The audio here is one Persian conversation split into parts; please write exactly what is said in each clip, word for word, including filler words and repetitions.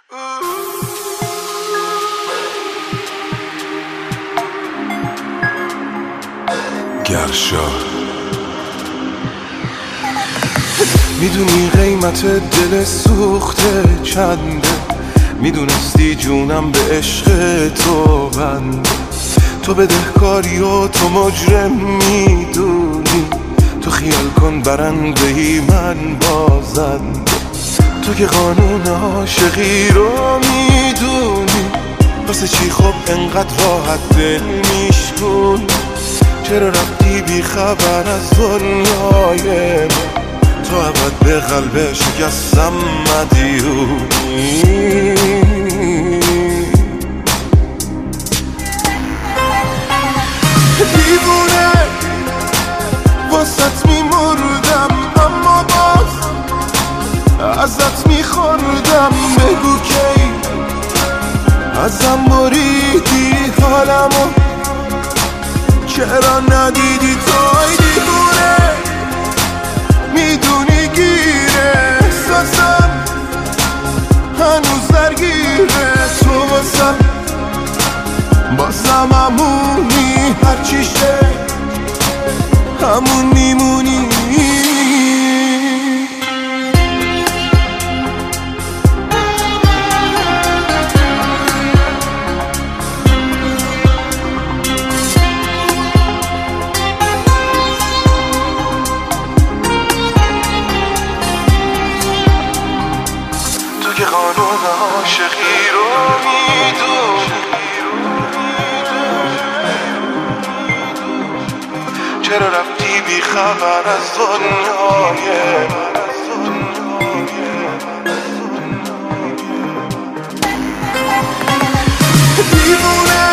گرشا میدونی قیمت دل سوخته چنده، میدونستی جونم به عشق تو بنده. تو بدهکاری و تو مجرم میدونی، تو خیال کن برنده ای من بازنده. تو که قانون عاشقی رو میدونی، واسه چی خب انقدر راحت دل میشکن؟ چرا رفتی بی خبر از دنیای من؟ تو ابد به قلب شکستم مدیونی. دیوونه واسط میمردم، اما باز ازت میخوردم. بگو کی ازم بریدی حالمو، چرا ندیدی توی؟ دیوونه میدونی گیره احساسم هنوز درگیره. تو واسم بازم همونی، هرچی شه همون میمونی. که قانون عاشقی رو میدونی، چرا رفتی بی خبر از دنیای من؟ دیوونه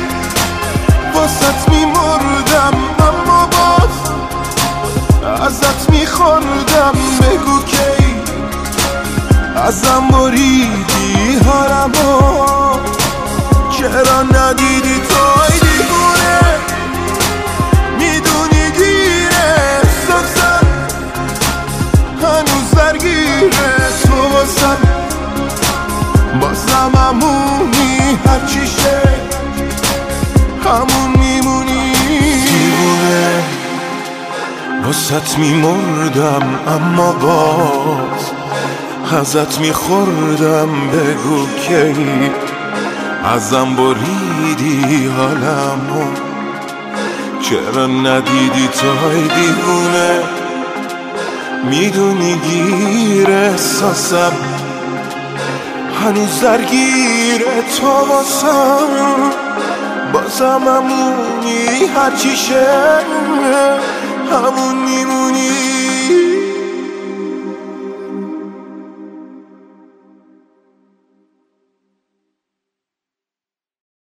واسط میمردم، اما باز ازت میخوردم. بگو کی ازم بریدی حالمو، چرا ندیدی توی؟ دیوونه میدونی گیره احساسم هنوز درگیره. تو واسم بازم همونی، هرچی شه همون میمونی. دیوونه واسط میمردم، اما باز ازت میخوردم. بگو کی ازم بریدی حالمو، چرا ندیدی توی؟ دیوونه میدونی گیر احساسم هنوز درگیره. تو واسم بازم همونی، هرچی شه همون میمونی.